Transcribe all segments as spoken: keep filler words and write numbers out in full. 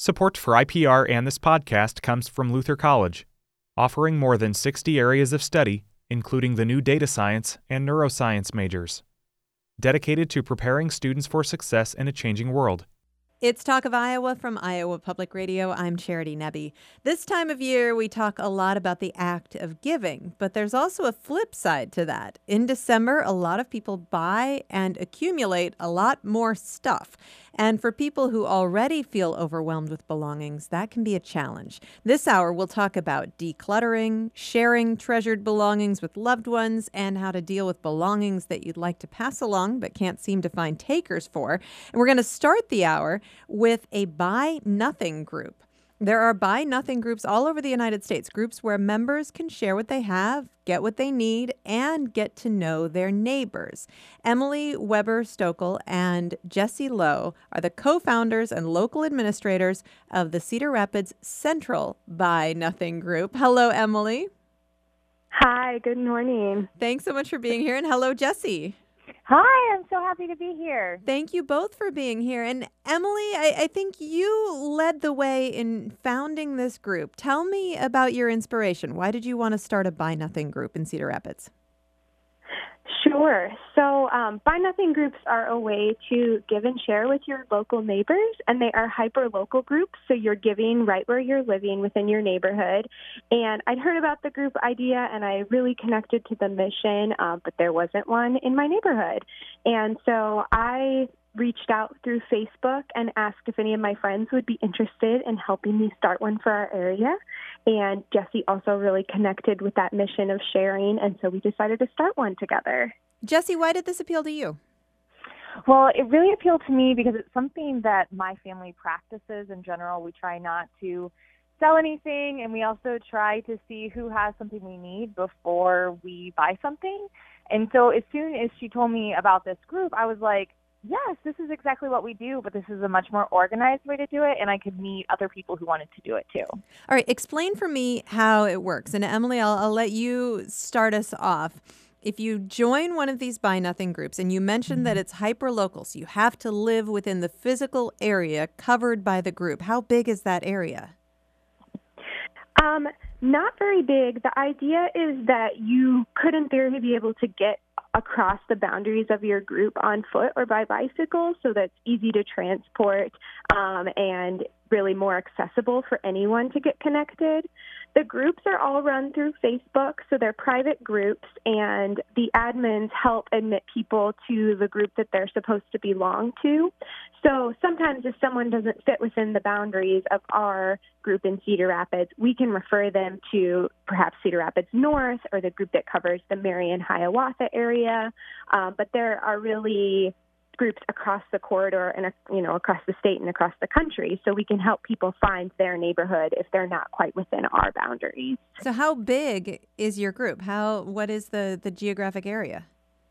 Support for I P R and this podcast comes from Luther College, offering more than sixty areas of study, including the new data science and neuroscience majors, dedicated to preparing students for success in a changing world. It's Talk of Iowa from Iowa Public Radio. I'm Charity Nebbe. This time of year, we talk a lot about the act of giving, but there's also a flip side to that. In December, a lot of people buy and accumulate a lot more stuff. And for people who already feel overwhelmed with belongings, that can be a challenge. This hour, we'll talk about decluttering, sharing treasured belongings with loved ones, and how to deal with belongings that you'd like to pass along but can't seem to find takers for. And we're going to start the hour with a Buy Nothing group. There are Buy Nothing groups all over the United States, groups where members can share what they have, get what they need, and get to know their neighbors. Emily Weber Stokel and Jesse Lowe are the co-founders and local administrators of the Cedar Rapids Central Buy Nothing group. Hello, Emily. Hi, good morning. Thanks so much for being here, and hello, Jesse. Hi, I'm so happy to be here. Thank you both for being here. And Emily, I, I think you led the way in founding this group. Tell me about your inspiration. Why did you want to start a Buy Nothing group in Cedar Rapids? Sure. So um, Buy Nothing groups are a way to give and share with your local neighbors, and they are hyper-local groups, so you're giving right where you're living within your neighborhood. And I'd heard about the group idea, and I really connected to the mission, um, but there wasn't one in my neighborhood. And so I reached out through Facebook and asked if any of my friends would be interested in helping me start one for our area. And Jesse also really connected with that mission of sharing, and so we decided to start one together. Jesse, why did this appeal to you? Well, it really appealed to me because it's something that my family practices in general. We try not to sell anything, and we also try to see who has something we need before we buy something. And so as soon as she told me about this group, I was like, yes, this is exactly what we do, but this is a much more organized way to do it, and I could meet other people who wanted to do it too. All right, explain for me how it works. And Emily, I'll, I'll let you start us off. If you join one of these Buy Nothing groups, and you mentioned mm-hmm. that it's hyper-local, so you have to live within the physical area covered by the group. How big is that area? Um, not very big. The idea is that you could, in theory, be able to get across the boundaries of your group on foot or by bicycle, so that's easy to transport um, and really more accessible for anyone to get connected. The groups are all run through Facebook, so they're private groups, and the admins help admit people to the group that they're supposed to belong to. So sometimes if someone doesn't fit within the boundaries of our group in Cedar Rapids, we can refer them to perhaps Cedar Rapids North or the group that covers the Marion Hiawatha area. Um, but there are really groups across the corridor and, you know, across the state and across the country, so we can help people find their neighborhood if they're not quite within our boundaries. So how big is your group? How what is the, the geographic area?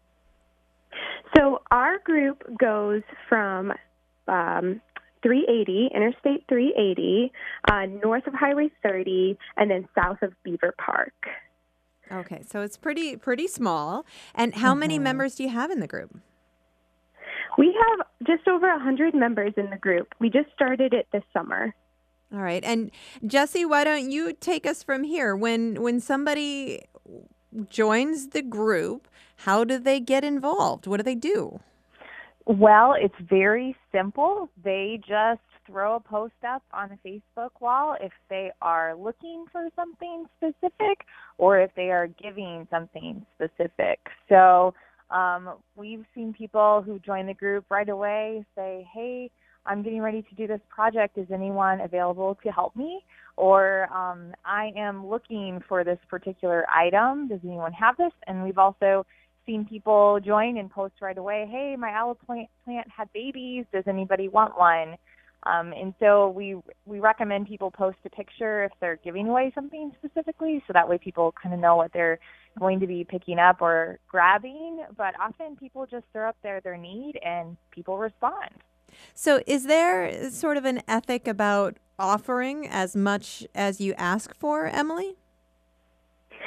So our group goes from um, three eighty, Interstate three eighty, uh, north of Highway thirty, and then south of Beaver Park. Okay, so it's pretty pretty small. And how Mm-hmm. many members do you have in the group? We have just over one hundred members in the group. We just started it this summer. All right. And Jesse, why don't you take us from here? When when somebody joins the group, how do they get involved? What do they do? Well, it's very simple. They just throw a post up on a Facebook wall if they are looking for something specific or if they are giving something specific. So Um, we've seen people who join the group right away say, hey, I'm getting ready to do this project. Is anyone available to help me? Or um, I am looking for this particular item. Does anyone have this? And we've also seen people join and post right away, hey, my aloe plant, plant had babies. Does anybody want one? Um, and so we we recommend people post a picture if they're giving away something specifically, so that way people kind of know what they're going to be picking up or grabbing. But often people just throw up their, their need and people respond. So is there sort of an ethic about offering as much as you ask for, Emily?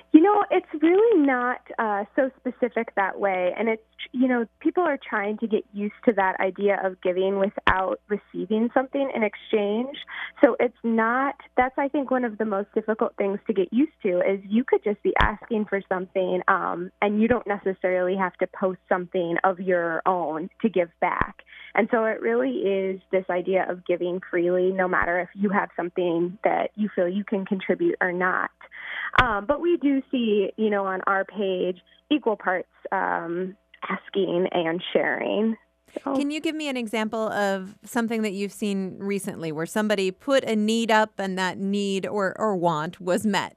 You know, it's really not uh, so specific that way. And it's, you know, people are trying to get used to that idea of giving without receiving something in exchange. So it's not, that's, I think, one of the most difficult things to get used to is you could just be asking for something um, and you don't necessarily have to post something of your own to give back. And so it really is this idea of giving freely, no matter if you have something that you feel you can contribute or not. Um, but we do see, you know, on our page, equal parts um, asking and sharing. So. Can you give me an example of something that you've seen recently where somebody put a need up and that need or, or want was met?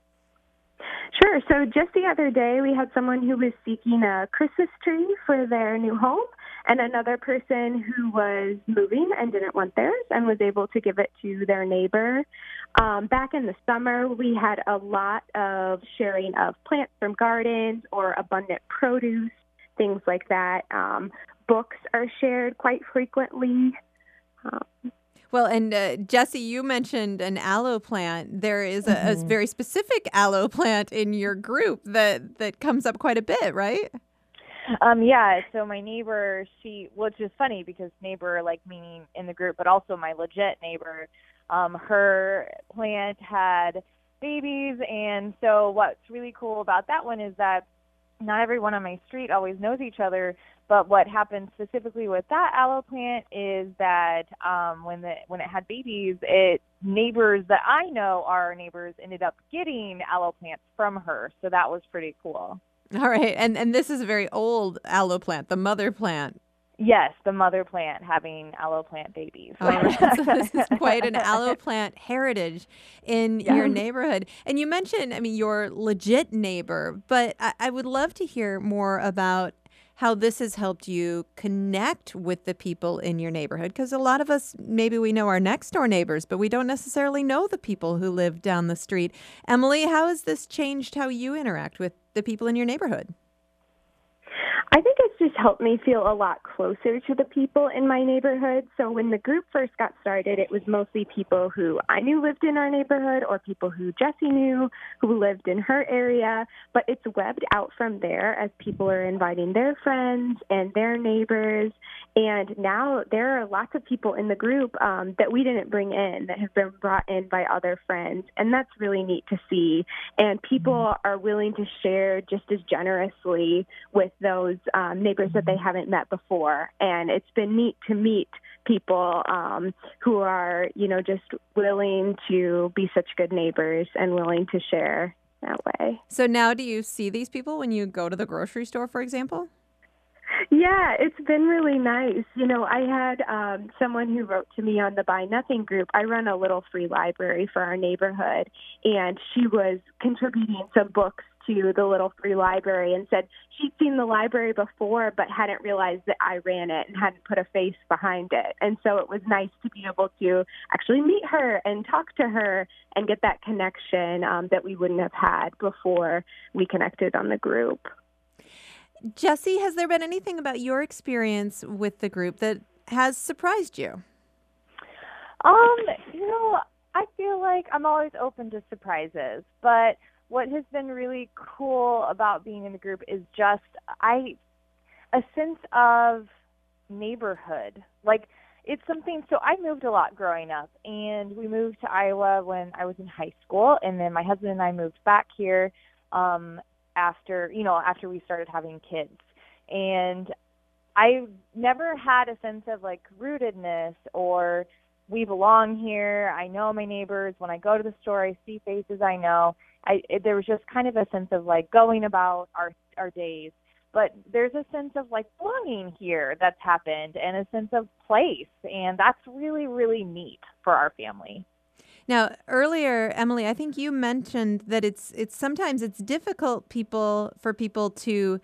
Sure. So just the other day, we had someone who was seeking a Christmas tree for their new home, and another person who was moving and didn't want theirs and was able to give it to their neighbor. Um, back in the summer, we had a lot of sharing of plants from gardens or abundant produce, things like that. Um, books are shared quite frequently. Um, Well, and uh, Jesse, you mentioned an aloe plant. There is a, mm-hmm. a very specific aloe plant in your group that, that comes up quite a bit, right? Um, yeah, so my neighbor, she, which is funny because neighbor, like meaning in the group, but also my legit neighbor, um, her plant had babies. And so what's really cool about that one is that not everyone on my street always knows each other. But what happened specifically with that aloe plant is that um, when the when it had babies, it neighbors that I know are neighbors ended up getting aloe plants from her. So that was pretty cool. All right. And and this is a very old aloe plant, the mother plant. Yes, the mother plant having aloe plant babies. All right. So this is quite an aloe plant heritage in yeah. your neighborhood. And you mentioned, I mean, your legit neighbor, but I, I would love to hear more about how this has helped you connect with the people in your neighborhood. Because a lot of us, maybe we know our next door neighbors, but we don't necessarily know the people who live down the street. Emily, how has this changed how you interact with the people in your neighborhood? I think it's just helped me feel a lot closer to the people in my neighborhood. So when the group first got started, it was mostly people who I knew lived in our neighborhood or people who Jessie knew who lived in her area. But it's webbed out from there as people are inviting their friends and their neighbors. And now there are lots of people in the group um, that we didn't bring in that have been brought in by other friends. And that's really neat to see. And people are willing to share just as generously with those um, neighbors that they haven't met before. And it's been neat to meet people um, who are, you know, just willing to be such good neighbors and willing to share that way. So now do you see these people when you go to the grocery store, for example? Yeah, it's been really nice. You know, I had um, someone who wrote to me on the Buy Nothing group. I run a little free library for our neighborhood, and she was contributing some books to the little free library and said she'd seen the library before but hadn't realized that I ran it and hadn't put a face behind it. And so it was nice to be able to actually meet her and talk to her and get that connection um, that we wouldn't have had before we connected on the group. Jesse, has there been anything about your experience with the group that has surprised you? Um, you know, I feel like I'm always open to surprises, but what has been really cool about being in the group is just I a sense of neighborhood. Like it's something, so I moved a lot growing up, and we moved to Iowa when I was in high school, and then my husband and I moved back here um, after, you know, after we started having kids. And I never had a sense of like rootedness or we belong here. I know my neighbors. When I go to the store, I see faces I know. I, it, there was just kind of a sense of like going about our our days. But there's a sense of like belonging here that's happened and a sense of place. And that's really, really neat for our family. Now, earlier, Emily, I think you mentioned that it's it's sometimes it's difficult people for people to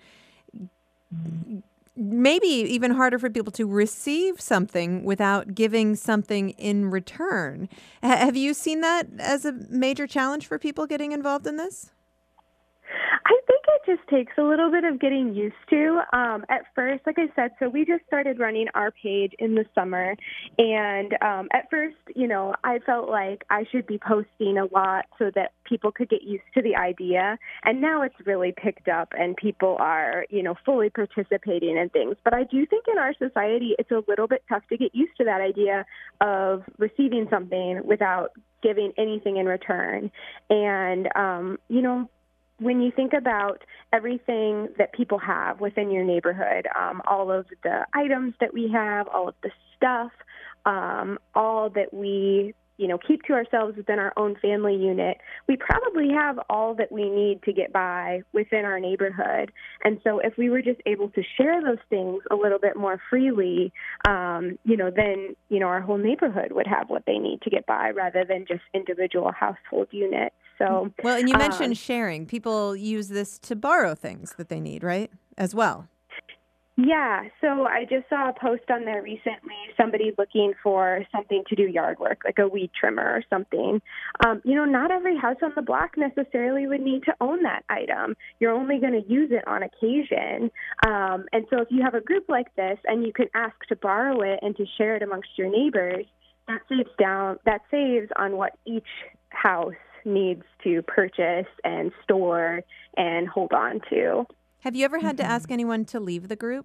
maybe even harder for people to receive something without giving something in return. H- have you seen that as a major challenge for people getting involved in this? I think it just takes a little bit of getting used to. Um, at first, like I said, so we just started running our page in the summer. And um, at first, you know, I felt like I should be posting a lot so that people could get used to the idea. And now it's really picked up and people are, you know, fully participating in things. But I do think in our society, it's a little bit tough to get used to that idea of receiving something without giving anything in return. And, um, you know, when you think about everything that people have within your neighborhood, um, all of the items that we have, all of the stuff, um, all that we, you know, keep to ourselves within our own family unit, we probably have all that we need to get by within our neighborhood. And so if we were just able to share those things a little bit more freely, um, you know, then, you know, our whole neighborhood would have what they need to get by rather than just individual household units. So, well, and you mentioned um, sharing. People use this to borrow things that they need, right, as well? Yeah, so I just saw a post on there recently, somebody looking for something to do yard work, like a weed trimmer or something. Um, you know, not every house on the block necessarily would need to own that item. You're only going to use it on occasion. Um, and so if you have a group like this and you can ask to borrow it and to share it amongst your neighbors, that saves down, that saves on what each house needs to purchase and store and hold on to. Have you ever had to ask anyone to leave the group?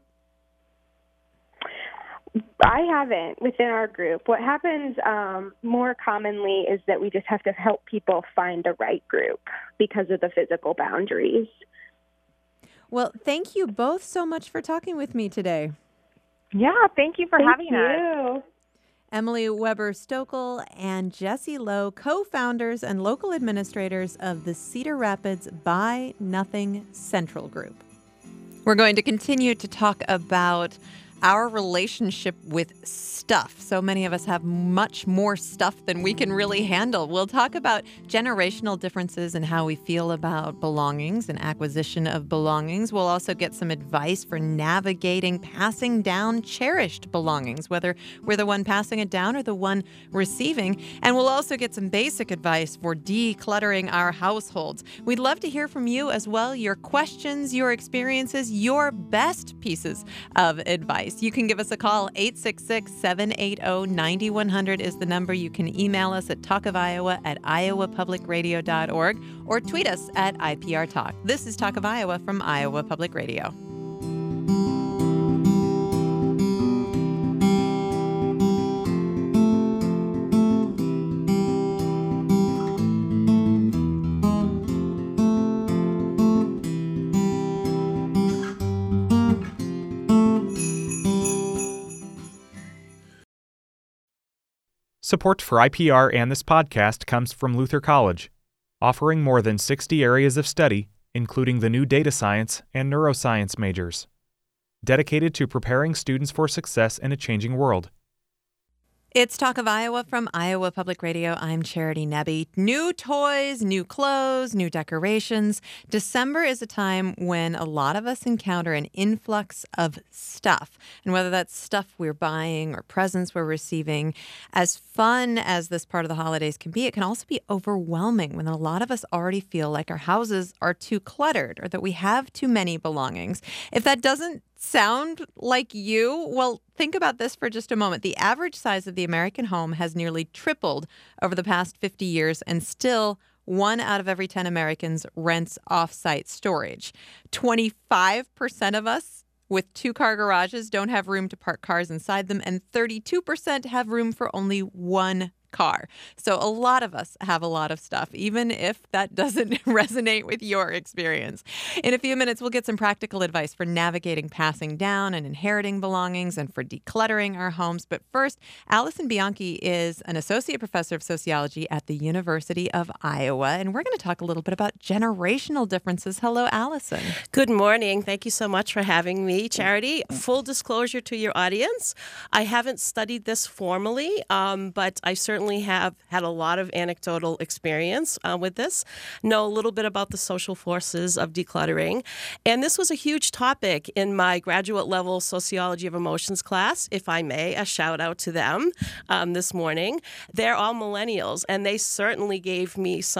I haven't within our group. What happens um, more commonly is that we just have to help people find the right group because of the physical boundaries. Well, thank you both so much for talking with me today. Yeah, thank you for Thank having you. us. Emily Weber-Stokel and Jessie Lowe, co-founders and local administrators of the Cedar Rapids Buy Nothing Central Group. We're going to continue to talk about our relationship with stuff. So many of us have much more stuff than we can really handle. We'll talk about generational differences and how we feel about belongings and acquisition of belongings. We'll also get some advice for navigating passing down cherished belongings, whether we're the one passing it down or the one receiving. And we'll also get some basic advice for decluttering our households. We'd love to hear from you as well, your questions, your experiences, your best pieces of advice. You can give us a call. Eight six six, seven eight zero, nine one zero zero is the number. You can email us at talk of iowa at iowa public radio dot org or tweet us at I P R Talk. This is Talk of Iowa from Iowa Public Radio. Support for I P R and this podcast comes from Luther College, offering more than sixty areas of study, including the new data science and neuroscience majors, dedicated to preparing students for success in a changing world. It's Talk of Iowa from Iowa Public Radio. I'm Charity Nebbe. New toys, new clothes, new decorations. December is a time when a lot of us encounter an influx of stuff. And whether that's stuff we're buying or presents we're receiving, as fun as this part of the holidays can be, it can also be overwhelming when a lot of us already feel like our houses are too cluttered or that we have too many belongings. If that doesn't sound like you? Well, think about this for just a moment. The average size of the American home has nearly tripled over the past fifty years, and still one out of every ten Americans rents off-site storage. twenty-five percent of us with two-car garages don't have room to park cars inside them, and thirty-two percent have room for only one car. So a lot of us have a lot of stuff, even if that doesn't resonate with your experience. In a few minutes, we'll get some practical advice for navigating passing down and inheriting belongings and for decluttering our homes. But first, Allison Bianchi is an associate professor of sociology at the University of Iowa, and we're going to talk a little bit about generational differences. Hello, Allison. Good morning. Thank you so much for having me, Charity. Full disclosure to your audience, I haven't studied this formally, um, but I certainly have had a lot of anecdotal experience uh, with this, know a little bit about the social forces of decluttering. And this was a huge topic in my graduate level sociology of emotions class, if I may, a shout out to them um, this morning. They're all millennials, and they certainly gave me some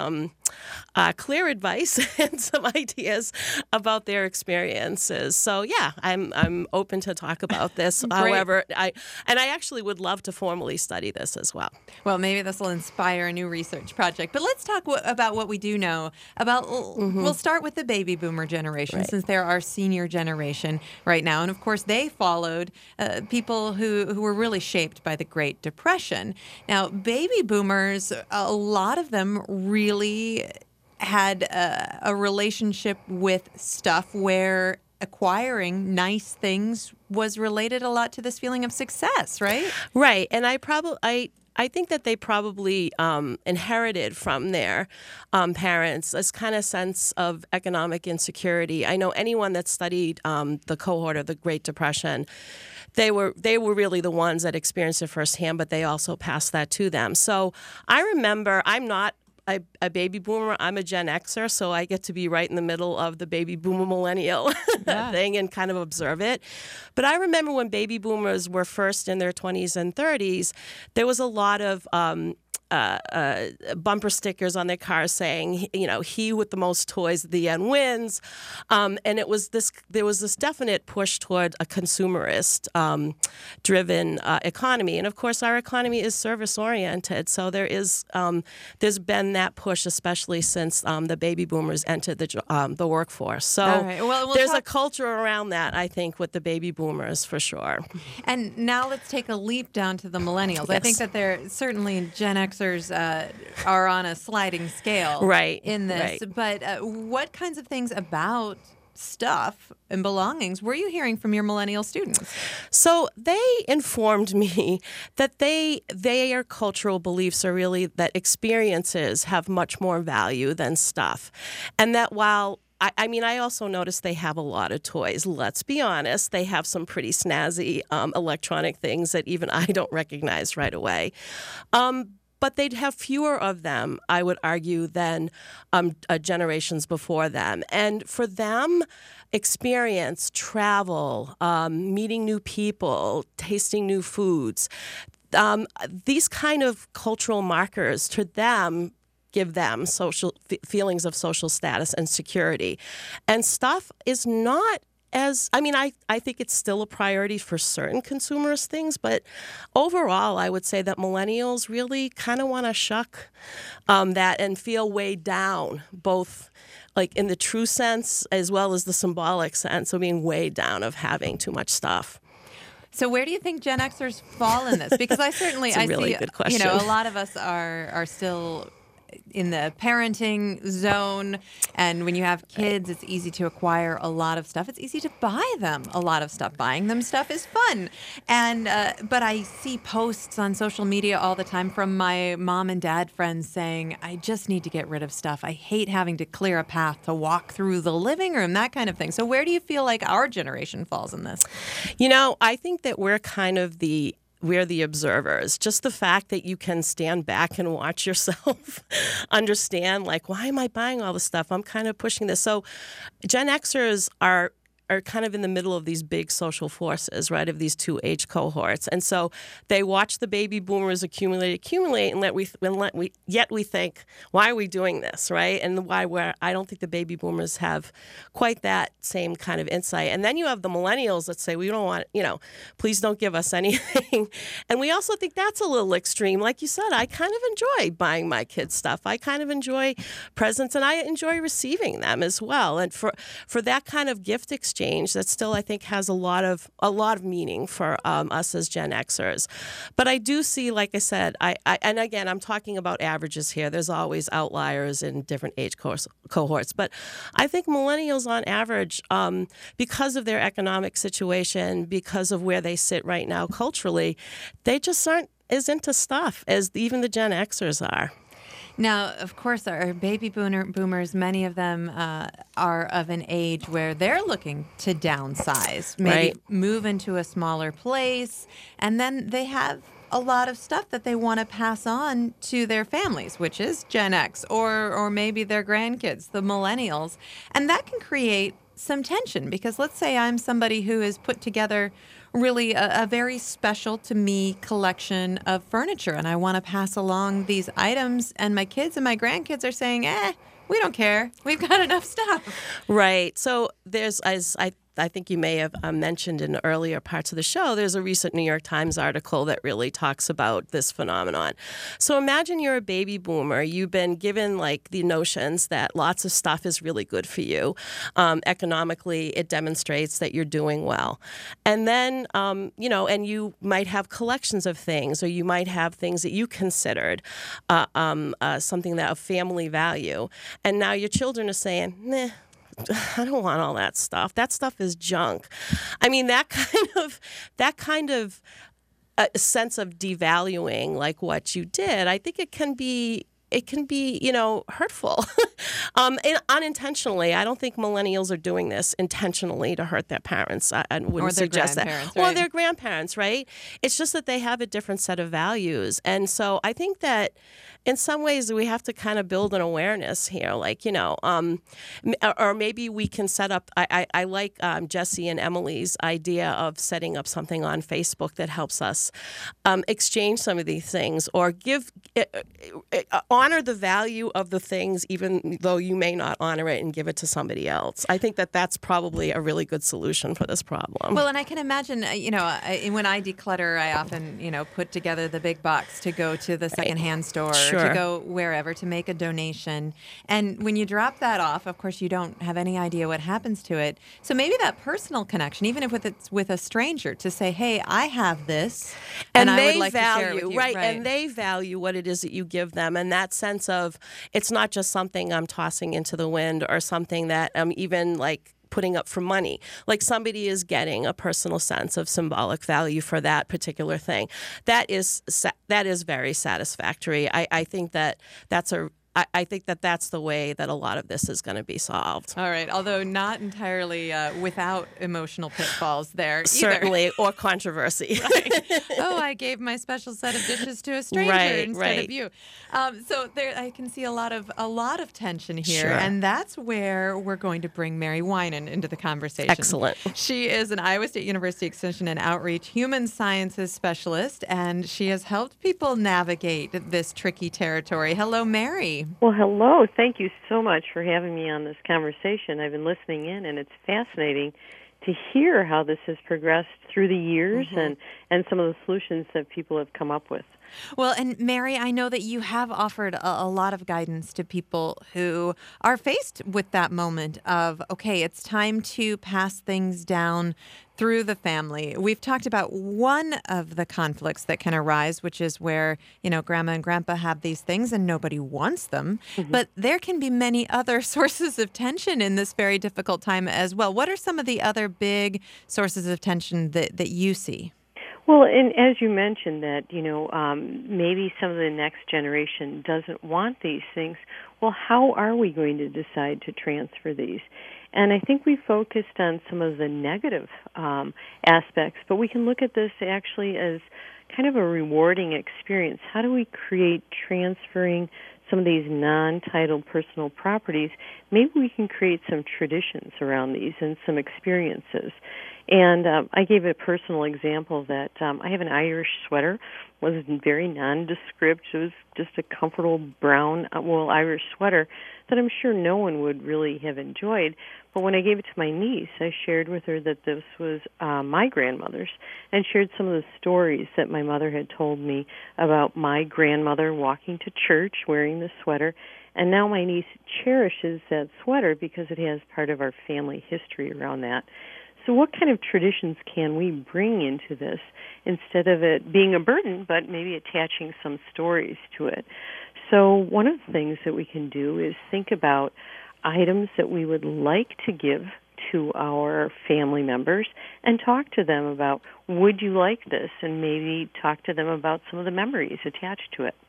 uh, clear advice and some ideas about their experiences. So yeah, I'm I'm open to talk about this. However, I and I actually would love to formally study this as well. Well, maybe this will inspire a new research project. But let's talk w- about what we do know about. Mm-hmm. We'll start with the baby boomer generation, right, since they're our senior generation right now, and of course they followed uh, people who who were really shaped by the Great Depression. Now, baby boomers, a lot of them really had a, a relationship with stuff where acquiring nice things was related a lot to this feeling of success, right? Right. And I probably I I think that they probably um, inherited from their um, parents this kind of sense of economic insecurity. I know anyone that studied um, the cohort of the Great Depression, they were they were really the ones that experienced it firsthand, but they also passed that to them. So I remember, I'm not A, a baby boomer. I'm a Gen Xer, so I get to be right in the middle of the baby boomer millennial yeah. thing and kind of observe it. But I remember when baby boomers were first in their twenties and thirties, there was a lot of um, uh, uh, bumper stickers on their cars saying, you know, he with the most toys at the end wins. Um, and it was this, there was this definite push toward a consumerist um, driven uh, economy. And of course, our economy is service oriented. So there is, um, there's been that push, especially since um, the baby boomers entered the um, the workforce. So right. well, we'll there's talk- a culture around that, I think, with the baby boomers for sure. And now let's take a leap down to the millennials. Yes. I think that they're certainly Gen Xers uh, are on a sliding scale right. in this. Right. But uh, what kinds of things about stuff and belongings were you hearing from your millennial students? So they informed me that they their cultural beliefs are really that experiences have much more value than stuff. And that while I, I mean, I also noticed they have a lot of toys. Let's be honest. They have some pretty snazzy um, electronic things that even I don't recognize right away. Um, But they'd have fewer of them, I would argue, than um, uh, generations before them. And for them, experience, travel, um, meeting new people, tasting new foods, um, these kind of cultural markers to them give them social f- feelings of social status and security. And stuff is not As I mean, I, I think it's still a priority for certain consumerist things, but overall, I would say that millennials really kind of want to shuck um, that and feel weighed down, both like in the true sense as well as the symbolic sense of being weighed down of having too much stuff. So where do you think Gen Xers fall in this? Because I certainly It's a I really see good question. You know, a lot of us are are still in the parenting zone, and when you have kids, it's easy to acquire a lot of stuff. It's easy to buy them a lot of stuff. Buying them stuff is fun, and uh, but I see posts on social media all the time from my mom and dad friends saying, "I just need to get rid of stuff. I hate having to clear a path to walk through the living room," that kind of thing. So where do you feel like our generation falls in this? You know, I think that we're kind of the We're the observers. Just the fact that you can stand back and watch yourself understand, like, why am I buying all this stuff? I'm kind of pushing this. So Gen Xers are are kind of in the middle of these big social forces, right, of these two age cohorts. And so they watch the baby boomers accumulate, accumulate, and let we, and let we yet we think, why are we doing this, right? And why we're, I don't think the baby boomers have quite that same kind of insight. And then you have the millennials that say, we don't want, you know, please don't give us anything. And we also think that's a little extreme. Like you said, I kind of enjoy buying my kids stuff. I kind of enjoy presents, and I enjoy receiving them as well. And for, for that kind of gift exchange, Exchange that still, I think, has a lot of a lot of meaning for um, us as Gen Xers. But I do see, like I said, I, I and again, I'm talking about averages here. There's always outliers in different age course, cohorts. But I think millennials, on average, um, because of their economic situation, because of where they sit right now culturally, they just aren't as into stuff as even the Gen Xers are. Now, of course, our baby boomer, boomers, many of them uh, are of an age where they're looking to downsize, maybe right. move into a smaller place, and then they have a lot of stuff that they want to pass on to their families, which is Gen X, or or maybe their grandkids, the millennials. And that can create some tension, because let's say I'm somebody who has put together really a, a very special to me collection of furniture, and I want to pass along these items. And my kids and my grandkids are saying, "Eh, we don't care. We've got enough stuff." Right. So there's, as I I think you may have uh, mentioned in earlier parts of the show, there's a recent New York Times article that really talks about this phenomenon. So imagine you're a baby boomer. You've been given like the notions that lots of stuff is really good for you. Um, economically, it demonstrates that you're doing well. And then, um, you know, and you might have collections of things, or you might have things that you considered uh, um, uh, something that of family value. And now your children are saying, nah, I don't want all that stuff. That stuff is junk. I mean, that kind of that kind of uh, sense of devaluing like what you did, I think it can be it can be, you know, hurtful. um, and unintentionally. I don't think millennials are doing this intentionally to hurt their parents. I, I wouldn't or their suggest that. grandparents, Well, right? their grandparents, right? It's just that they have a different set of values. And so I think that in some ways we have to kind of build an awareness here, like, you know, um, or maybe we can set up, I, I, I like um, Jesse and Emily's idea of setting up something on Facebook that helps us um, exchange some of these things, or give, uh, uh, honor the value of the things, even though you may not honor it, and give it to somebody else. I think that that's probably a really good solution for this problem. Well, and I can imagine, uh, you know, I, when I declutter, I often, you know, put together the big box to go to the secondhand store, Sure. to go wherever, to make a donation. And when you drop that off, of course, you don't have any idea what happens to it. So maybe that personal connection, even if with it's with a stranger, to say, "Hey, I have this, and, and I they would like value, to share it with you." right, and they value what it is that you give them, and that sense of it's not just something I'm tossing into the wind, or something that I'm even like putting up for money. Like somebody is getting a personal sense of symbolic value for that particular thing. That is that is very satisfactory. I, I think that that's a I, I think that that's the way that a lot of this is going to be solved. All right, although not entirely uh, without emotional pitfalls there either. Certainly, or controversy. Right. Oh, I gave my special set of dishes to a stranger Right, instead right. of you. Um, so there, I can see a lot of a lot of tension here, Sure. and that's where we're going to bring Mary Winan into the conversation. Excellent. She is an Iowa State University Extension and Outreach Human Sciences Specialist, and she has helped people navigate this tricky territory. Hello, Mary. Well, hello. Thank you so much for having me on this conversation. I've been listening in, and it's fascinating to hear how this has progressed through the years mm-hmm. and, and some of the solutions that people have come up with. Well, and Mary, I know that you have offered a, a lot of guidance to people who are faced with that moment of, okay, it's time to pass things down through the family. We've talked about one of the conflicts that can arise, which is where, you know, grandma and grandpa have these things and nobody wants them. Mm-hmm. But there can be many other sources of tension in this very difficult time as well. What are some of the other big sources of tension that, that you see? Well, and as you mentioned that, you know, um, maybe some of the next generation doesn't want these things. Well, how are we going to decide to transfer these? And I think we focused on some of the negative um, aspects, but we can look at this actually as kind of a rewarding experience. How do we create transferring some of these non-titled personal properties? Maybe we can create some traditions around these and some experiences. And um, I gave a personal example that um, I have an Irish sweater. It was very nondescript. It was just a comfortable brown wool Irish sweater that I'm sure no one would really have enjoyed. But when I gave it to my niece, I shared with her that this was uh, my grandmother's, and shared some of the stories that my mother had told me about my grandmother walking to church wearing the sweater. And now my niece cherishes that sweater because it has part of our family history around that. So what kind of traditions can we bring into this instead of it being a burden, but maybe attaching some stories to it? So one of the things that we can do is think about items that we would like to give to our family members and talk to them about, would you like this? And maybe talk to them about some of the memories attached to it.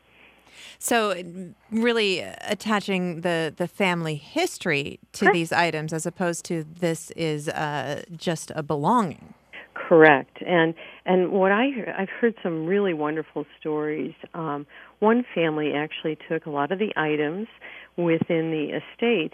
So really attaching the, the family history to Correct. These items as opposed to this is uh, just a belonging. Correct. And and what I I've heard some really wonderful stories. Um, one family actually took a lot of the items within the estate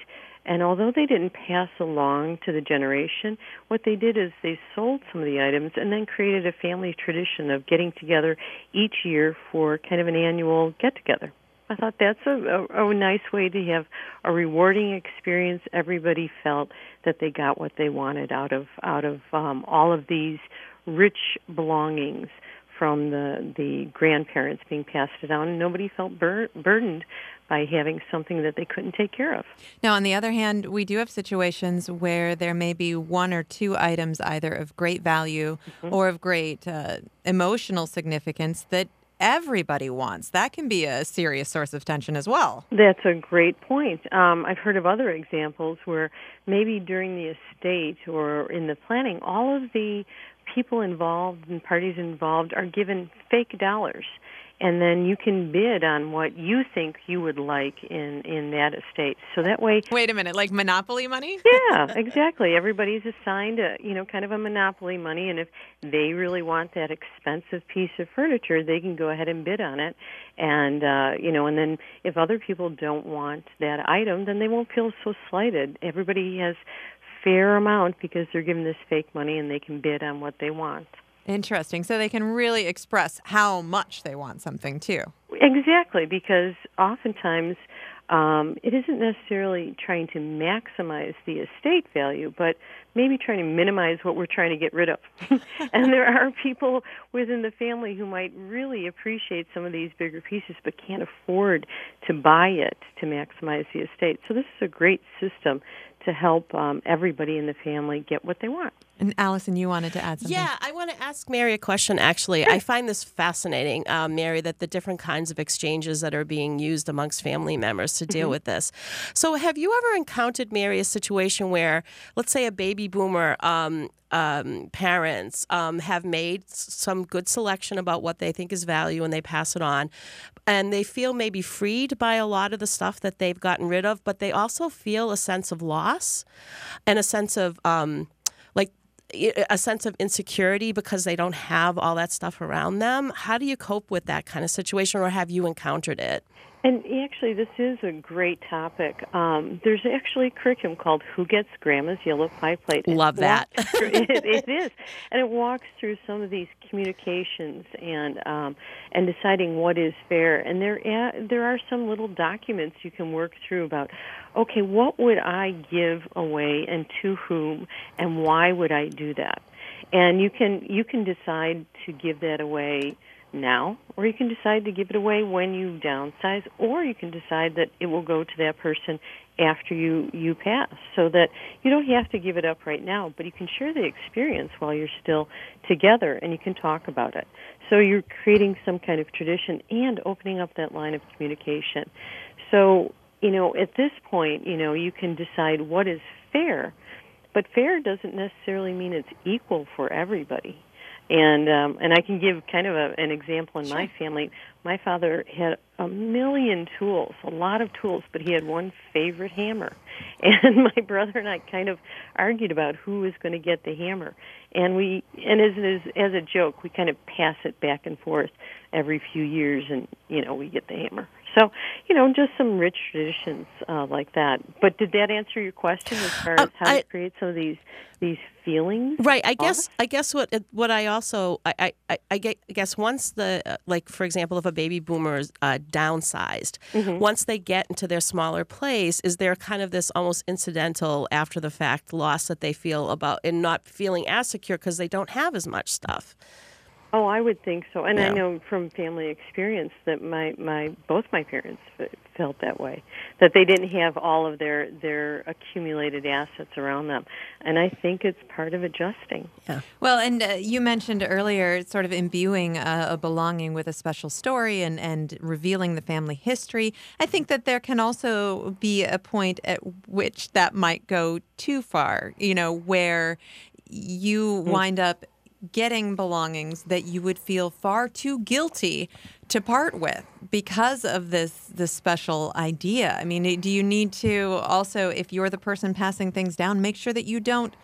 And although they didn't pass along to the generation, what they did is they sold some of the items and then created a family tradition of getting together each year for kind of an annual get-together. I thought that's a, a, a nice way to have a rewarding experience. Everybody felt that they got what they wanted out of out of um, all of these rich belongings from the the grandparents being passed down, and nobody felt bur- burdened by having something that they couldn't take care of. Now, on the other hand, we do have situations where there may be one or two items either of great value mm-hmm. or of great uh, emotional significance that everybody wants. That can be a serious source of tension as well. That's a great point. Um, I've heard of other examples where maybe during the estate or in the planning, all of the people involved and parties involved are given fake dollars. And then you can bid on what you think you would like in, in that estate. So that way... Wait a minute, like Monopoly money? Yeah, exactly. Everybody's assigned a, you know, kind of a Monopoly money, and if they really want that expensive piece of furniture, they can go ahead and bid on it. And, uh, you know, and then if other people don't want that item, then they won't feel so slighted. Everybody has fair amount because they're given this fake money and they can bid on what they want. Interesting. So they can really express how much they want something, too. Exactly, because oftentimes um, it isn't necessarily trying to maximize the estate value, but maybe trying to minimize what we're trying to get rid of. And there are people within the family who might really appreciate some of these bigger pieces but can't afford to buy it to maximize the estate. So this is a great system to help um, everybody in the family get what they want. And Allison, you wanted to add something. Yeah, I want to ask Mary a question, actually. I find this fascinating, uh, Mary, that the different kinds of exchanges that are being used amongst family members to deal mm-hmm. with this. So have you ever encountered, Mary, a situation where, let's say, a baby boomer um, um, parents um, have made some good selection about what they think is value and they pass it on, and they feel maybe freed by a lot of the stuff that they've gotten rid of, but they also feel a sense of loss and a sense of um, like a sense of insecurity because they don't have all that stuff around them? How do you cope with that kind of situation, or have you encountered it? And actually, this is a great topic. Um, there's actually a curriculum called Who Gets Grandma's Yellow Pie Plate? Love that. Through, it, it is. And it walks through some of these communications and um, and deciding what is fair. And there, there are some little documents you can work through about, okay, what would I give away and to whom, and why would I do that? And you can you can decide to give that away now, or you can decide to give it away when you downsize, or you can decide that it will go to that person after you, you pass, so that you don't have to give it up right now, but you can share the experience while you're still together, and you can talk about it. So you're creating some kind of tradition and opening up that line of communication. So, you know, at this point, you know, you can decide what is fair, but fair doesn't necessarily mean it's equal for everybody. And um, and I can give kind of a, an example in Sure. my family. My father had a million tools, a lot of tools, but he had one favorite hammer. And my brother and I kind of argued about who was going to get the hammer. And we and as, as as a joke, we kind of pass it back and forth every few years, and you know we get the hammer. So, you know, just some rich traditions uh, like that. But did that answer your question as far as um, how I, to create some of these these feelings? Right. I guess. I guess what what I also I I, I guess once the uh, like for example, if a baby boomer is uh, downsized, mm-hmm. once they get into their smaller place, is there kind of this almost incidental after the fact loss that they feel about and not feeling as secure because they don't have as much stuff? Oh, I would think so. And yeah. I know from family experience that my, my both my parents felt that way, that they didn't have all of their, their accumulated assets around them. And I think it's part of adjusting. Yeah. Well, and uh, you mentioned earlier sort of imbuing uh, a belonging with a special story and, and revealing the family history. I think that there can also be a point at which that might go too far, you know, where you wind up getting belongings that you would feel far too guilty to part with because of this this special idea. I mean, do you need to also, if you're the person passing things down, make sure that you don't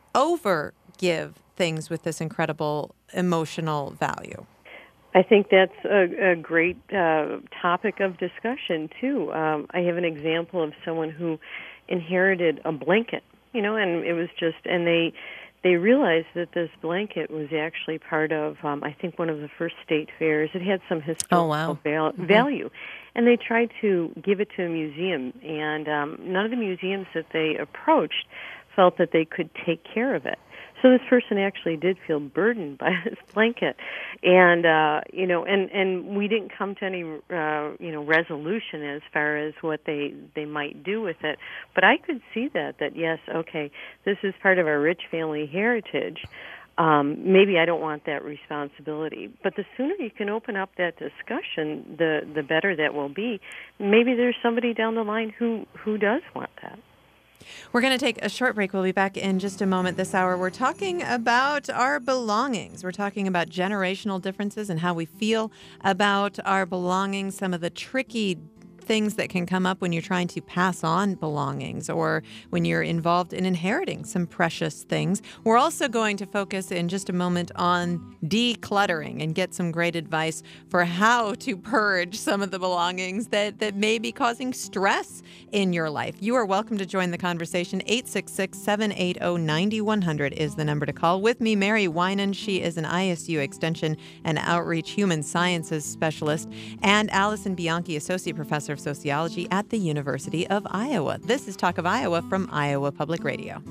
over give things with this incredible emotional value? I think that's a, a great uh, topic of discussion, too. Um, I have an example of someone who inherited a blanket, you know, and it was just, and they they realized that this blanket was actually part of, um, I think, one of the first state fairs. It had some historical oh, wow. val- mm-hmm. value. And they tried to give it to a museum, and um, none of the museums that they approached felt that they could take care of it. So this person actually did feel burdened by this blanket, and uh, you know, and, and we didn't come to any uh, you know resolution as far as what they they might do with it. But I could see that that yes, okay, this is part of our rich family heritage. Um, maybe I don't want that responsibility. But the sooner you can open up that discussion, the the better that will be. Maybe there's somebody down the line who who does want that. We're going to take a short break. We'll be back in just a moment. This hour, we're talking about our belongings. We're talking about generational differences and how we feel about our belongings, some of the tricky things that can come up when you're trying to pass on belongings or when you're involved in inheriting some precious things. We're also going to focus in just a moment on decluttering and get some great advice for how to purge some of the belongings that, that may be causing stress in your life. You are welcome to join the conversation. eight six six, seven eight zero, nine one zero zero is the number to call. With me, Mary Winan. She is an I S U Extension and Outreach Human Sciences Specialist, and Allison Bianchi, Associate Professor of Sociology at the University of Iowa. This is Talk of Iowa from Iowa Public Radio.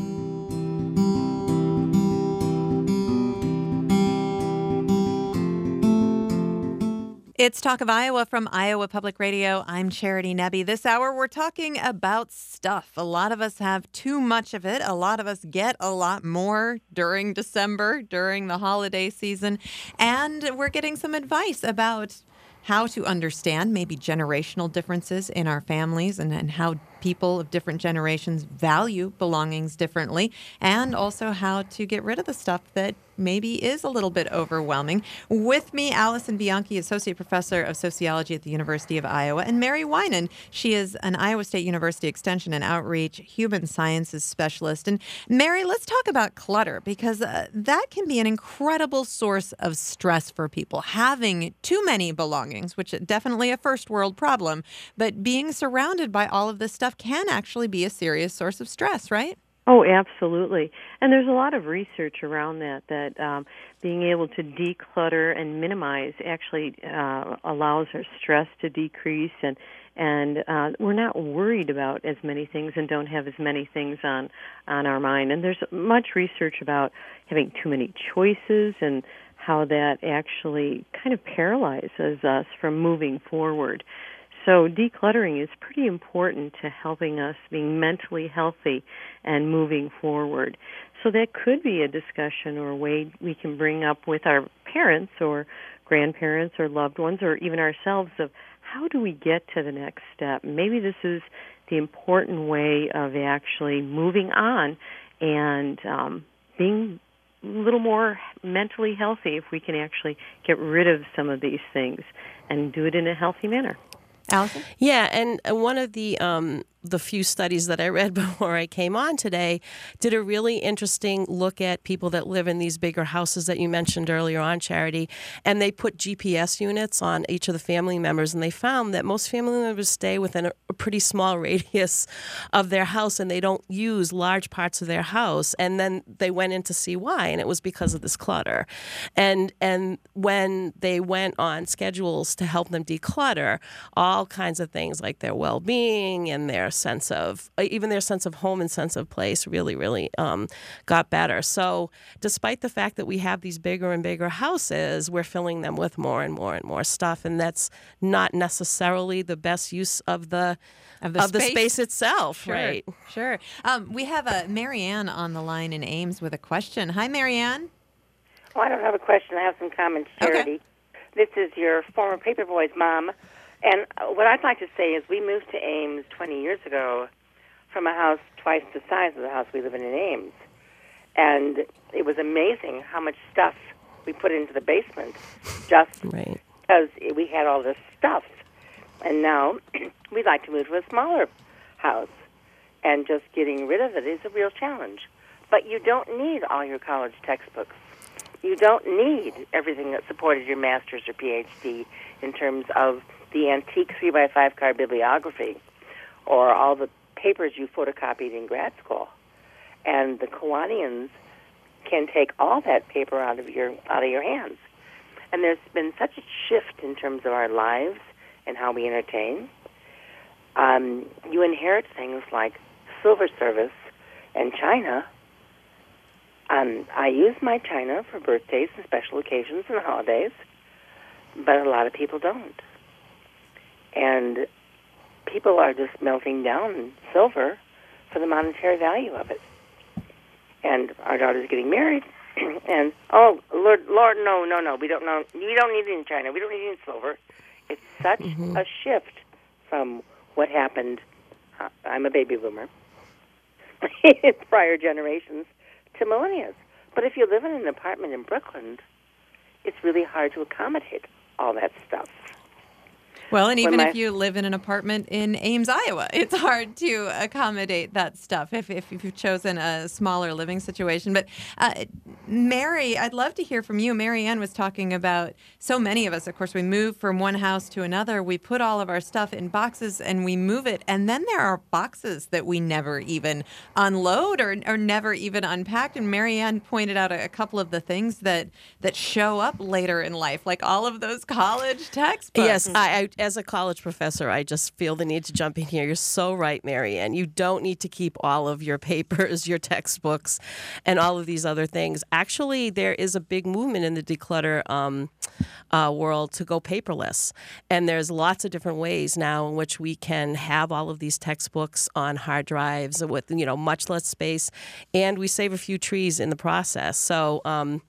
It's Talk of Iowa from Iowa Public Radio. I'm Charity Nebbe. This hour, we're talking about stuff. A lot of us have too much of it. A lot of us get a lot more during December, during the holiday season. And we're getting some advice about how to understand maybe generational differences in our families and, and how people of different generations value belongings differently, and also how to get rid of the stuff that maybe is a little bit overwhelming. With me, Allison Bianchi, Associate Professor of Sociology at the University of Iowa, and Mary Winan. She is an Iowa State University Extension and Outreach Human Sciences Specialist. And Mary, let's talk about clutter, because uh, that can be an incredible source of stress for people. Having too many belongings, which is definitely a first world problem, but being surrounded by all of this stuff can actually be a serious source of stress, right? Oh, absolutely. And there's a lot of research around that, that um, being able to declutter and minimize actually uh, allows our stress to decrease, and, and uh, we're not worried about as many things and don't have as many things on, on our mind. And there's much research about having too many choices and how that actually kind of paralyzes us from moving forward. So decluttering is pretty important to helping us being mentally healthy and moving forward. So that could be a discussion or a way we can bring up with our parents or grandparents or loved ones or even ourselves of how do we get to the next step. Maybe this is the important way of actually moving on and um, being a little more mentally healthy if we can actually get rid of some of these things and do it in a healthy manner. Allison? Yeah, and one of the um, the few studies that I read before I came on today did a really interesting look at people that live in these bigger houses that you mentioned earlier on, Charity, and they put G P S units on each of the family members, and they found that most family members stay within a, a pretty small radius of their house, and they don't use large parts of their house. And then they went in to see why, and it was because of this clutter. And and when they went on schedules to help them declutter, all kinds of things like their well-being and their sense of, even their sense of home and sense of place really, really um, got better. So despite the fact that we have these bigger and bigger houses, we're filling them with more and more and more stuff. And that's not necessarily the best use of the of the, of space. the space itself, sure, right? Sure. Um, we have a Marianne on the line in Ames with a question. Hi, Marianne. Oh, I don't have a question. I have some comments, Charity. Okay. This is your former Paperboy's mom. And what I'd like to say is we moved to Ames twenty years ago from a house twice the size of the house we live in in Ames. And it was amazing how much stuff we put into the basement just right. because we had all this stuff. And now we'd like to move to a smaller house, and just getting rid of it is a real challenge. But you don't need all your college textbooks. You don't need everything that supported your master's or P H D in terms of the antique three by five card bibliography or all the papers you photocopied in grad school. And the Kiwanians can take all that paper out of your out of your hands. And there's been such a shift in terms of our lives and how we entertain. Um, you inherit things like silver service and china. Um, I use my china for birthdays and special occasions and holidays, but a lot of people don't. And people are just melting down silver for the monetary value of it. And our daughter's getting married, and oh Lord, Lord, no, no, no, we don't know. We don't need it in China. We don't need it in silver. It's such Mm-hmm. a shift from what happened. Uh, I'm a baby boomer. In prior generations to millennia. But if you live in an apartment in Brooklyn, it's really hard to accommodate all that stuff. Well, and When even my- if you live in an apartment in Ames, Iowa, it's hard to accommodate that stuff if, if you've chosen a smaller living situation. But uh, Mary, I'd love to hear from you. Mary Ann was talking about so many of us, of course, we move from one house to another. We put all of our stuff in boxes and we move it. And then there are boxes that we never even unload or, or never even unpacked. And Mary Ann pointed out a, a couple of the things that, that show up later in life, like all of those college textbooks. Yes, I, I, as a college professor, I just feel the need to jump in here. You're so right, Marianne. You don't need to keep all of your papers, your textbooks, and all of these other things. Actually, there is a big movement in the declutter um, uh, world to go paperless. And there's lots of different ways now in which we can have all of these textbooks on hard drives with, you know, much less space, and we save a few trees in the process. So, um,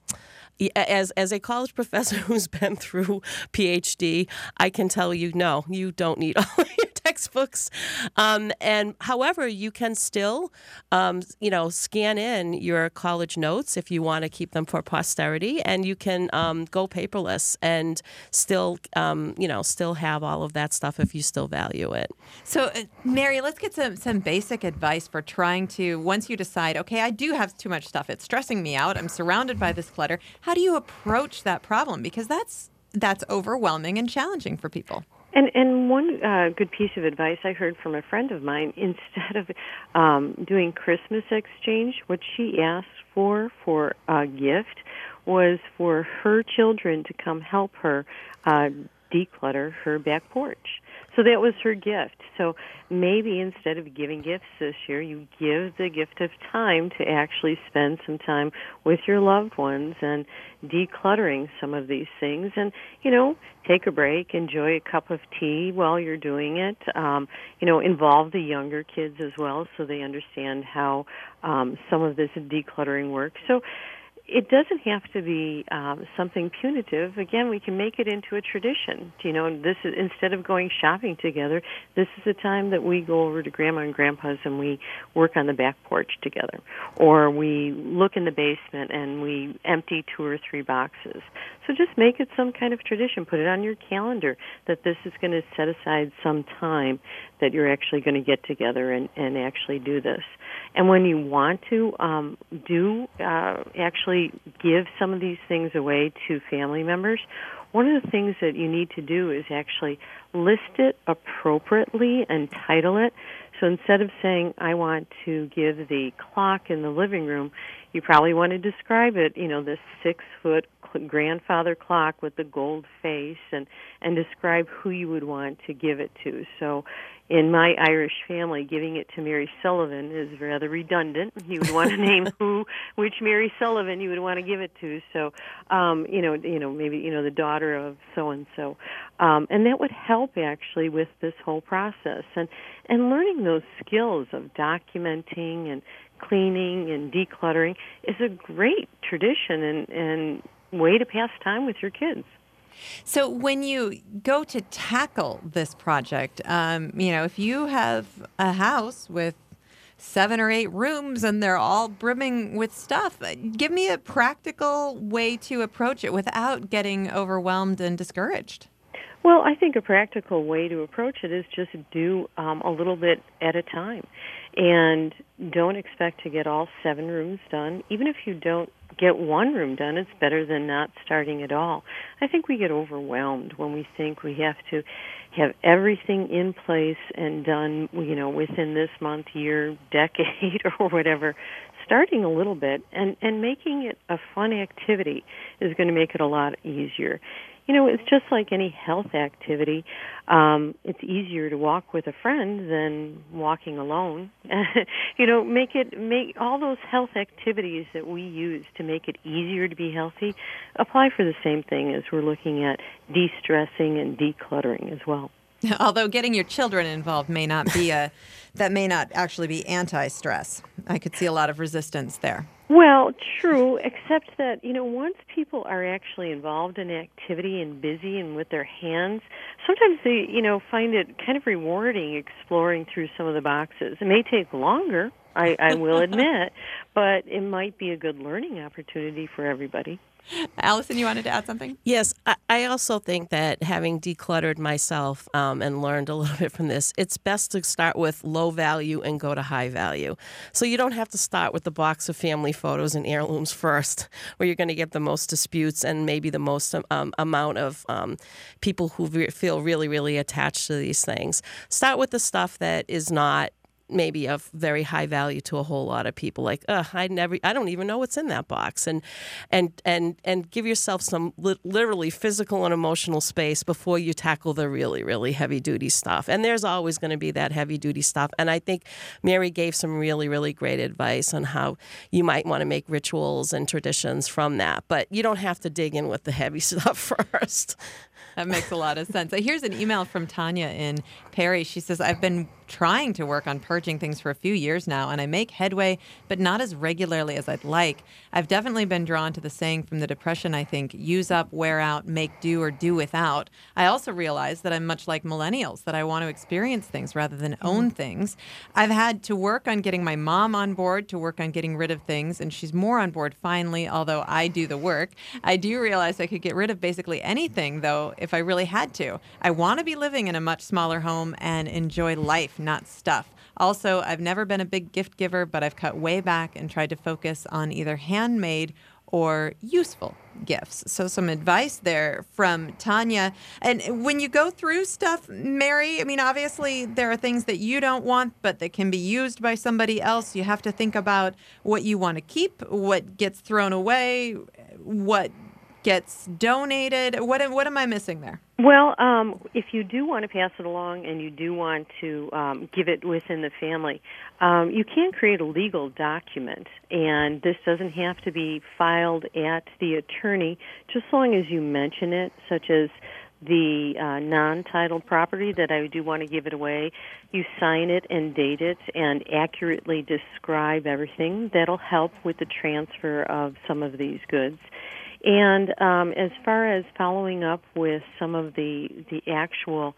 As as a college professor who's been through PhD, I can tell you, no, you don't need all of your textbooks. Um, and however, you can still, um, you know, scan in your college notes if you want to keep them for posterity, and you can um, go paperless and still, um, you know, still have all of that stuff if you still value it. So, uh, Mary, let's get some, some basic advice for trying to, once you decide, okay, I do have too much stuff. It's stressing me out. I'm surrounded by this clutter. How do you approach that problem? Because that's that's overwhelming and challenging for people. And and one uh, good piece of advice I heard from a friend of mine, instead of um, doing Christmas exchange, what she asked for for a gift was for her children to come help her uh, declutter her back porch. So that was her gift. So maybe instead of giving gifts this year, you give the gift of time to actually spend some time with your loved ones and decluttering some of these things. And, you know, take a break, enjoy a cup of tea while you're doing it. Um, you know, involve the younger kids as well so they understand how um, some of this decluttering works. So it doesn't have to be um, something punitive. Again, we can make it into a tradition. You know, this is, instead of going shopping together, this is a time that we go over to Grandma and Grandpa's and we work on the back porch together. Or we look in the basement and we empty two or three boxes. So just make it some kind of tradition. Put it on your calendar that this is going to set aside some time that you're actually going to get together and, and actually do this. And when you want to um, do uh, actually give some of these things away to family members, one of the things that you need to do is actually list it appropriately and title it. So instead of saying, I want to give the clock in the living room, you probably want to describe it, you know, this six-foot grandfather clock with the gold face, and, and describe who you would want to give it to. So in my Irish family, giving it to Mary Sullivan is rather redundant. You would want to name who, which Mary Sullivan you would want to give it to. So, um, you know, you know, maybe you know the daughter of so and so, and that would help actually with this whole process and and learning those skills of documenting and cleaning and decluttering is a great tradition and and way to pass time with your kids. So when you go to tackle this project, um, you know, if you have a house with seven or eight rooms and they're all brimming with stuff, give me a practical way to approach it without getting overwhelmed and discouraged. Well, I think a practical way to approach it is just do um, a little bit at a time. And don't expect to get all seven rooms done. Even if you don't get one room done, it's better than not starting at all. I think we get overwhelmed when we think we have to have everything in place and done, you know, within this month, year, decade, or whatever. Starting a little bit and, and making it a fun activity is going to make it a lot easier. You know, it's just like any health activity. Um, it's easier to walk with a friend than walking alone. You know, make it make all those health activities that we use to make it easier to be healthy apply for the same thing as we're looking at de-stressing and decluttering as well. Although getting your children involved may not be a, that may not actually be anti-stress. I could see a lot of resistance there. Well, true, except that, you know, once people are actually involved in activity and busy and with their hands, sometimes they, you know, find it kind of rewarding exploring through some of the boxes. It may take longer, I, I will admit, but it might be a good learning opportunity for everybody. Allison, you wanted to add something? Yes, I, I also think that having decluttered myself um, and learned a little bit from this, it's best to start with low value and go to high value. So you don't have to start with the box of family photos and heirlooms first, where you're going to get the most disputes and maybe the most um, amount of um, people who re- feel really, really attached to these things. Start with the stuff that is not maybe of very high value to a whole lot of people. Like, uh, I never, I don't even know what's in that box, and and and and give yourself some li- literally physical and emotional space before you tackle the really, really heavy duty stuff. And there's always going to be that heavy duty stuff. And I think Mary gave some really, really great advice on how you might want to make rituals and traditions from that. But you don't have to dig in with the heavy stuff first. That makes a lot of sense. Here's an email from Tanya in Perry. She says, I've been trying to work on purging things for a few years now, and I make headway, but not as regularly as I'd like. I've definitely been drawn to the saying from the Depression, I think, use up, wear out, make do, or do without. I also realize that I'm much like millennials, that I want to experience things rather than own things. I've had to work on getting my mom on board, to work on getting rid of things, and she's more on board finally, although I do the work. I do realize I could get rid of basically anything, though, if I really had to. I want to be living in a much smaller home and enjoy life, not stuff. Also, I've never been a big gift giver, but I've cut way back and tried to focus on either handmade or useful gifts. So some advice there from Tanya. And when you go through stuff, Mary, I mean, obviously there are things that you don't want, but that can be used by somebody else. You have to think about what you want to keep, what gets thrown away, what gets donated. What what am I missing there? Well, um, if you do want to pass it along and you do want to um, give it within the family, um, you can create a legal document, and this doesn't have to be filed at the attorney, just as long as you mention it, such as the uh, non-titled property that I do want to give it away. You sign it and date it and accurately describe everything. That'll help with the transfer of some of these goods. And um, as far as following up with some of the the actual,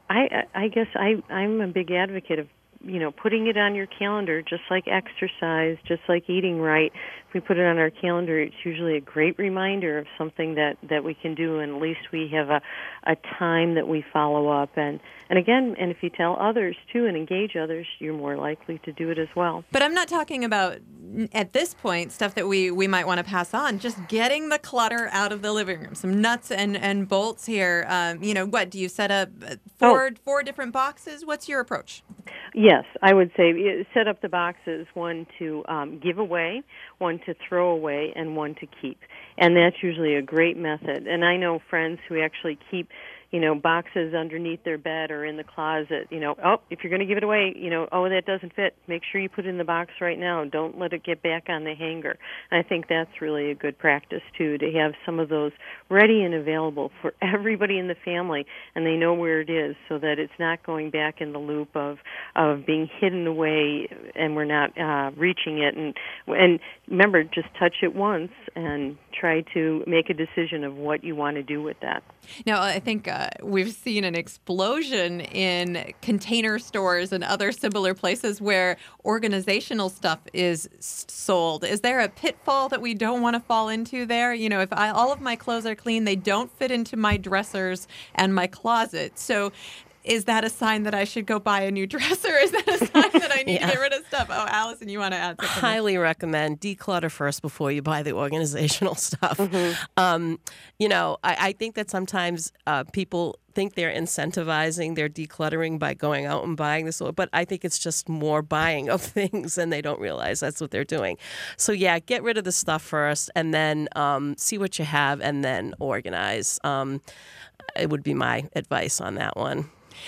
I I guess I I'm a big advocate of, you know, putting it on your calendar, just like exercise, just like eating right. If we put it on our calendar, it's usually a great reminder of something that, that we can do, and at least we have a, a time that we follow up. And, and again, and if you tell others, too, and engage others, you're more likely to do it as well. But I'm not talking about, at this point, stuff that we, we might want to pass on, just getting the clutter out of the living room, some nuts and, and bolts here. Um, you know, what, do you set up four, oh. four different boxes? What's your approach? Yes, I would say set up the boxes, one to um, give away, one to throw away, and one to keep. And that's usually a great method. And I know friends who actually keep, you know, boxes underneath their bed or in the closet, you know, oh, if you're going to give it away, you know, oh, that doesn't fit. Make sure you put it in the box right now. Don't let it get back on the hanger. And I think that's really a good practice, too, to have some of those ready and available for everybody in the family, and they know where it is so that it's not going back in the loop of, of being hidden away and we're not uh, reaching it. And, and remember, just touch it once and try to make a decision of what you want to do with that. Now, I think uh, we've seen an explosion in container stores and other similar places where organizational stuff is sold. Is there a pitfall that we don't want to fall into there? You know, if I, all of my clothes are clean, they don't fit into my dressers and my closet. So is that a sign that I should go buy a new dress, or is that a sign that I need Yeah. to get rid of stuff? Oh, Allison, you want to add something? Highly recommend declutter first before you buy the organizational stuff. Mm-hmm. Um, you know, I, I think that sometimes uh, people think they're incentivizing their decluttering by going out and buying this, but I think it's just more buying of things, and they don't realize that's what they're doing. So yeah, get rid of the stuff first, and then um, see what you have, and then organize. Um, it would be my advice on that one.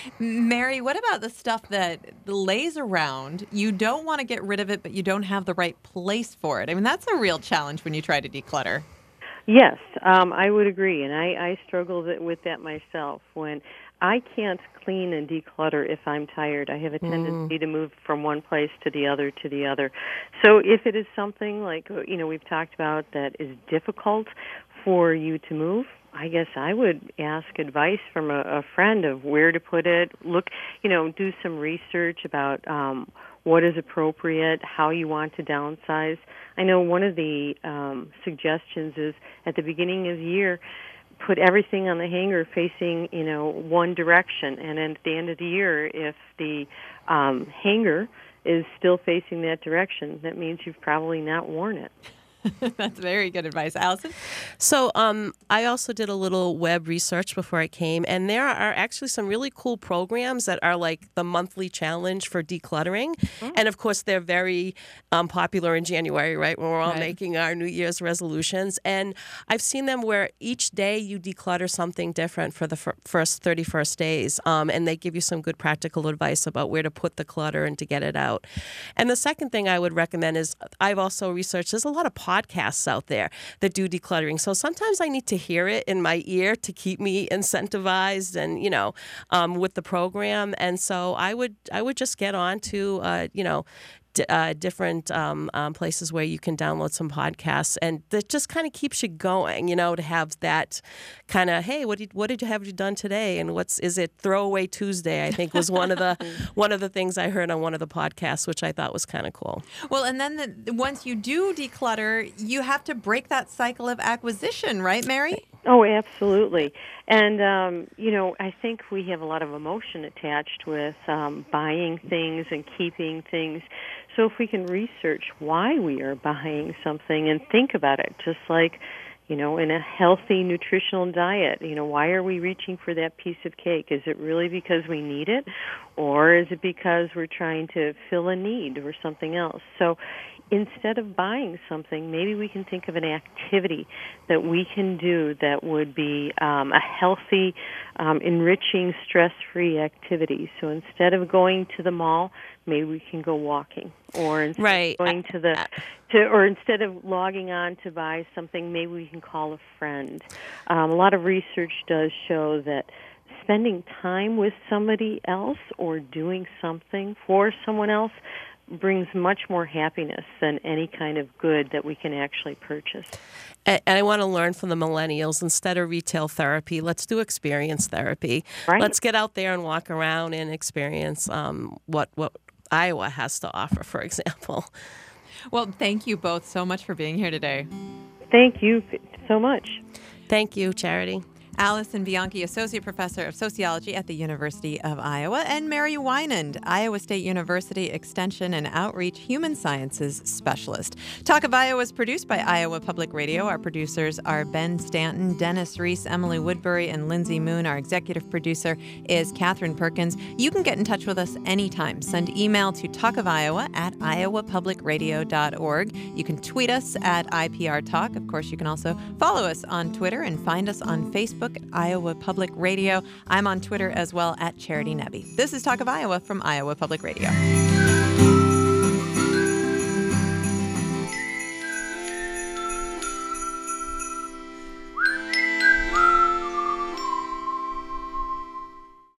Mary, what about the stuff that lays around? You don't want to get rid of it, but you don't have the right place for it. I mean, that's a real challenge when you try to declutter. Yes, um, I would agree, and I, I struggle th- with that myself. When I can't clean and declutter if I'm tired, I have a tendency mm. to move from one place to the other to the other. So if it is something like, you know, we've talked about that is difficult for you to move, I guess I would ask advice from a, a friend of where to put it. Look, you know, do some research about um, what is appropriate, how you want to downsize. I know one of the um, suggestions is at the beginning of the year, put everything on the hanger facing, you know, one direction. And then at the end of the year, if the um, hanger is still facing that direction, that means you've probably not worn it. That's very good advice. Allison? So um, I also did a little web research before I came, and there are actually some really cool programs that are like the monthly challenge for decluttering. Mm. And, of course, they're very um, popular in January, right, when we're all right. making our New Year's resolutions. And I've seen them where each day you declutter something different for the f- first thirty-first days, um, and they give you some good practical advice about where to put the clutter and to get it out. And the second thing I would recommend is I've also researched there's a lot of podcasts podcasts out there that do decluttering. So sometimes I need to hear it in my ear to keep me incentivized and, you know, um, with the program. And so I would I would just get on to, uh, you know, d- uh, different um, um, places where you can download some podcasts, and that just kind of keeps you going, you know, to have that kind of, hey, what did what did you have you done today? And what's is it Throwaway Tuesday? I think was one of the one of the things I heard on one of the podcasts, which I thought was kind of cool. Well, and then the, once you do declutter, you have to break that cycle of acquisition, right, Mary? Oh, absolutely. And, um, you know, I think we have a lot of emotion attached with um, buying things and keeping things. So if we can research why we are buying something and think about it, just like, you know, in a healthy nutritional diet, you know, why are we reaching for that piece of cake? Is it really because we need it, or is it because we're trying to fill a need or something else? So instead of buying something, maybe we can think of an activity that we can do that would be um, a healthy, um, enriching, stress-free activity. So instead of going to the mall, maybe we can go walking, or instead right. of going to the, to, or instead of logging on to buy something, maybe we can call a friend. Um, a lot of research does show that spending time with somebody else or doing something for someone else brings much more happiness than any kind of good that we can actually purchase. And I want to learn from the millennials. Instead of retail therapy, let's do experience therapy. Right. Let's get out there and walk around and experience um, what what Iowa has to offer, for example. Well, thank you both so much for being here today. Thank you so much. Thank you, Charity. Allison Bianchi, Associate Professor of Sociology at the University of Iowa, and Mary Wynand, Iowa State University Extension and Outreach Human Sciences Specialist. Talk of Iowa is produced by Iowa Public Radio. Our producers are Ben Stanton, Dennis Reese, Emily Woodbury, and Lindsay Moon. Our executive producer is Catherine Perkins. You can get in touch with us anytime. Send email to talkofiowa at iowa public radio dot org. You can tweet us at I P R Talk. Of course, you can also follow us on Twitter and find us on Facebook at Iowa Public Radio. I'm on Twitter as well at Charity Nebbe. This is Talk of Iowa from Iowa Public Radio.